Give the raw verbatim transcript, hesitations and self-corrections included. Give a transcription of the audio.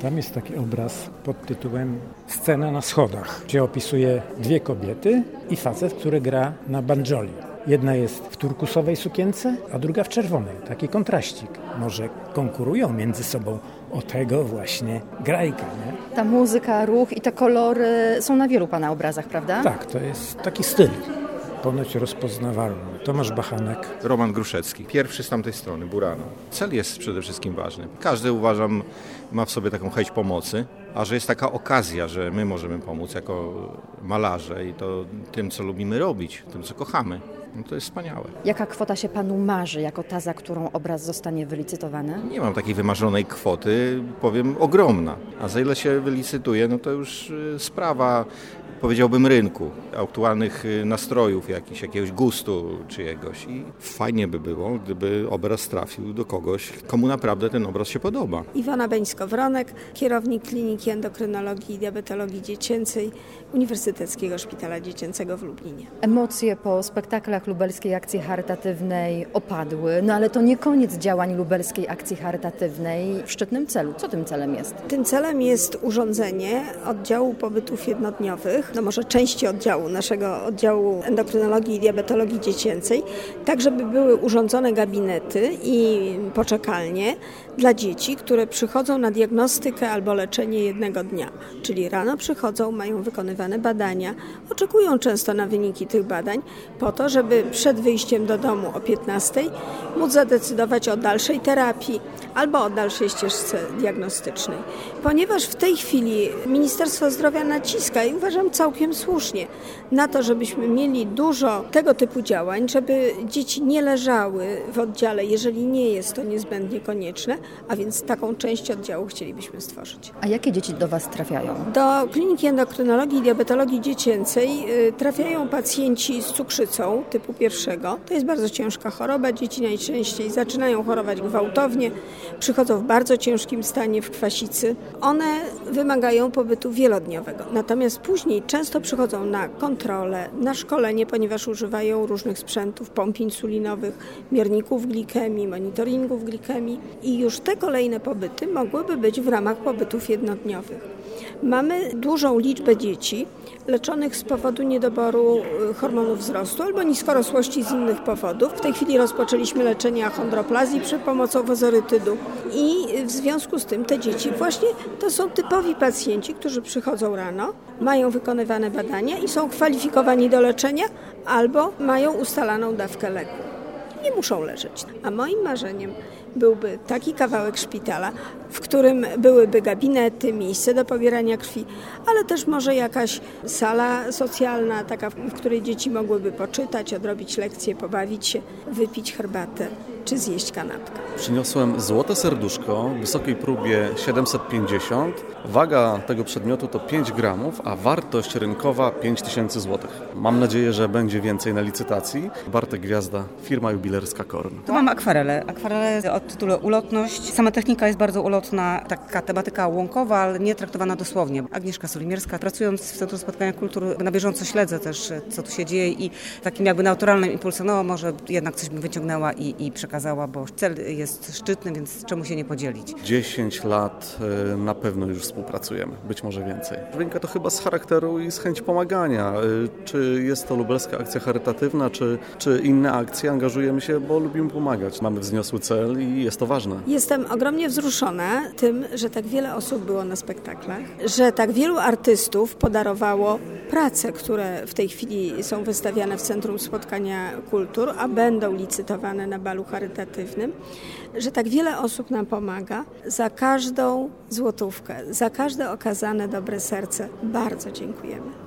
Tam jest taki obraz pod tytułem Scena na schodach, gdzie opisuje dwie kobiety i facet, który gra na bandżoli. Jedna jest w turkusowej sukience, a druga w czerwonej. Taki kontraścik. Może konkurują między sobą o tego właśnie grajka, nie? Ta muzyka, ruch i te kolory są na wielu Pana obrazach, prawda? Tak, to jest taki styl. Ponoć rozpoznawalny. Tomasz Bachanek. Roman Gruszecki. Pierwszy z tamtej strony, Burano. Cel jest przede wszystkim ważny. Każdy, uważam, ma w sobie taką chęć pomocy, a że jest taka okazja, że my możemy pomóc jako malarze i to tym, co lubimy robić, tym, co kochamy. No to jest wspaniałe. Jaka kwota się Panu marzy, jako ta, za którą obraz zostanie wylicytowany? Nie mam takiej wymarzonej kwoty, powiem ogromna. A za ile się wylicytuje, no to już sprawa, powiedziałbym, rynku, aktualnych nastrojów, jakiś, jakiegoś gustu czyjegoś. I fajnie by było, gdyby obraz trafił do kogoś, komu naprawdę ten obraz się podoba. Iwona Beńsko-Wronek, kierownik Kliniki Endokrynologii i Diabetologii Dziecięcej Uniwersyteckiego Szpitala Dziecięcego w Lublinie. Emocje po spektaklach Lubelskiej Akcji Charytatywnej opadły, no ale to nie koniec działań Lubelskiej Akcji Charytatywnej w szczytnym celu. Co tym celem jest? Tym celem jest urządzenie oddziału pobytów jednodniowych, no może części oddziału, naszego oddziału endokrynologii i diabetologii dziecięcej, tak żeby były urządzone gabinety i poczekalnie dla dzieci, które przychodzą na diagnostykę albo leczenie jednego dnia. Czyli rano przychodzą, mają wykonywane badania, oczekują często na wyniki tych badań po to, żeby przed wyjściem do domu o piętnastej móc zadecydować o dalszej terapii albo o dalszej ścieżce diagnostycznej. Ponieważ w tej chwili Ministerstwo Zdrowia naciska i uważam całkiem słusznie na to, żebyśmy mieli dużo tego typu działań, żeby dzieci nie leżały w oddziale, jeżeli nie jest to niezbędnie konieczne, a więc taką część oddziału chcielibyśmy stworzyć. A jakie dzieci do Was trafiają? Do Kliniki Endokrynologii i Diabetologii Dziecięcej trafiają pacjenci z cukrzycą typu pierwszego. To jest bardzo ciężka choroba. Dzieci najczęściej zaczynają chorować gwałtownie, przychodzą w bardzo ciężkim stanie w kwasicy. One wymagają pobytu wielodniowego. Natomiast później często przychodzą na kontrolę, na szkolenie, ponieważ używają różnych sprzętów, pomp insulinowych, mierników glikemii, monitoringów glikemii i już te kolejne pobyty mogłyby być w ramach pobytów jednodniowych. Mamy dużą liczbę dzieci leczonych z powodu niedoboru hormonów wzrostu albo niskorosłości z innych powodów. W tej chwili rozpoczęliśmy leczenie achondroplazji przy pomocą wozorytydu i w związku z tym te dzieci właśnie to są typowi pacjenci, którzy przychodzą rano, mają wykonywane badania i są kwalifikowani do leczenia albo mają ustalaną dawkę leku. Nie muszą leżeć. A moim marzeniem byłby taki kawałek szpitala, w którym byłyby gabinety, miejsce do pobierania krwi, ale też może jakaś sala socjalna, taka, w której dzieci mogłyby poczytać, odrobić lekcje, pobawić się, wypić herbatę czy zjeść kanapkę. Przyniosłem złote serduszko w wysokiej próbie siedemset pięćdziesiąt. Waga tego przedmiotu to pięć gramów, a wartość rynkowa pięć tysięcy złotych. Mam nadzieję, że będzie więcej na licytacji. Bartek Gwiazda, firma jubilerska Korn. Tu mam akwarele. Akwarele o tytule Ulotność. Sama technika jest bardzo ulotna, taka tematyka łąkowa, ale nie traktowana dosłownie. Agnieszka Solimierska, pracując w Centrum Spotkania Kultur, na bieżąco śledzę też, co tu się dzieje i takim jakby naturalnym impulsem, no może jednak coś bym wyciągnęła i, i przekazała, bo cel jest szczytny, więc czemu się nie podzielić? dziesięć lat na pewno już współpracujemy, być może więcej. Wynika to chyba z charakteru i z chęci pomagania. Czy jest to lubelska akcja charytatywna, czy, czy inne akcje, angażujemy się, bo lubimy pomagać. Mamy wzniosły cel i jest to ważne. Jestem ogromnie wzruszona tym, że tak wiele osób było na spektaklach, że tak wielu artystów podarowało prace, które w tej chwili są wystawiane w Centrum Spotkania Kultur, a będą licytowane na balu charytatywnym, że tak wiele osób nam pomaga. Za każdą złotówkę, za każde okazane dobre serce bardzo dziękujemy.